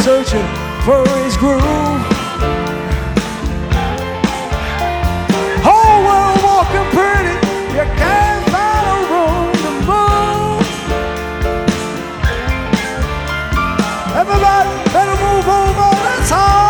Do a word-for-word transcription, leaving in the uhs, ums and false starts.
searching for his groove. Whole world walking pretty, you can't find a room to move. Everybody better move over, that's all.